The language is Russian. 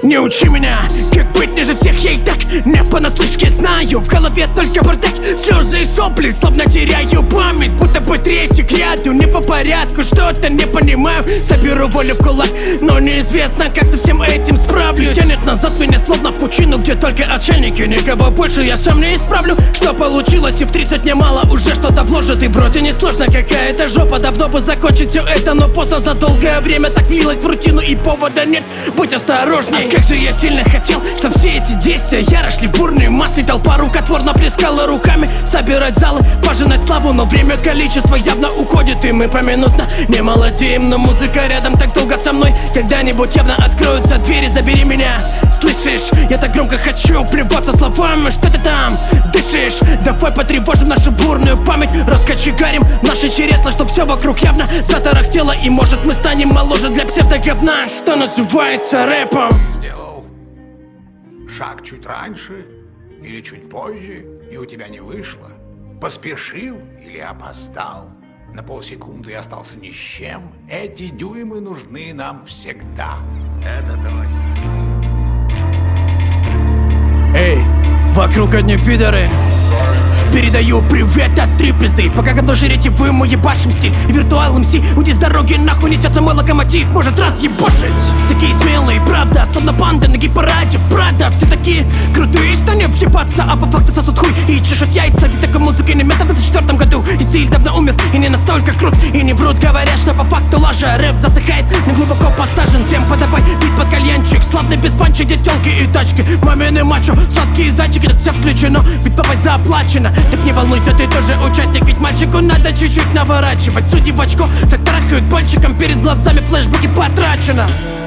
Не учи меня, как быть ниже всех, я и так не понаслышке знаю. В голове только бардак, слезы и сопли, словно теряю память, будто бы третий к ряду. Не по порядку, что-то не понимаю. Соберу волю в кулак, но неизвестно, как со всем этим справлюсь. Тянет назад меня словно в пучину, где только отшельники. Никого больше я сам не исправлю. Что получилось, и в 30 немало уже что-то вложит. И вроде не сложно, какая-то жопа. Давно бы закончить все это, но поздно. За долгое время так влилось в рутину, и повода нет, будь осторожней. А как же я сильно хотел, чтоб все эти действия яро шли в бурные массы. Толпа рукотворно плескала руками, собирать залы, пожинать славу. Но время, количество явно уходит, и мы поминутно не молодеем. Но музыка рядом так долго со мной, когда-нибудь явно откроются двери. Забери меня, слышишь? Я так громко хочу плеваться словами. Что ты там дышишь? Давай потревожим нашу бурную память, раскочегарим наши чересла, чтоб все вокруг явно затарахтело. И может мы станем моложе для псевдоговна, что называется рэпом. Сделал шаг чуть раньше или чуть позже, и у тебя не вышло. Поспешил или опоздал. На полсекунды и остался ни с чем. Эти дюймы нужны нам всегда. Это точно. Эй, вокруг одни пидоры. Передаю привет от три пизды. Пока говно жрете вы, мы ебашим стиль. Виртуал МС, уйди с дороги, нахуй несется мой локомотив. Может разъебашить. Такие смелые, правда, словно панда на гей-параде в Прадо. Все такие крутые, что не въебаться, а по факту сосут хуй и чешут яйца. Ведь такой музыкой не метод в 2004 году. И стиль давно умер, и не настолько крут. И не врут, говорят, что по факту лажа. Рэп засыхает, но глубоко посажен. Всем подавай бит под кальянчик. Славный без панчи, где тёлки и тачки. Мамины мачо, сладкие зайчики, так все включено. Ведь попасть заплачено. Так не волнуйся, ты тоже участник, ведь мальчику надо чуть-чуть наворачивать. Судьи в очко, так трахают пальчиком, перед глазами флешбеки потрачено.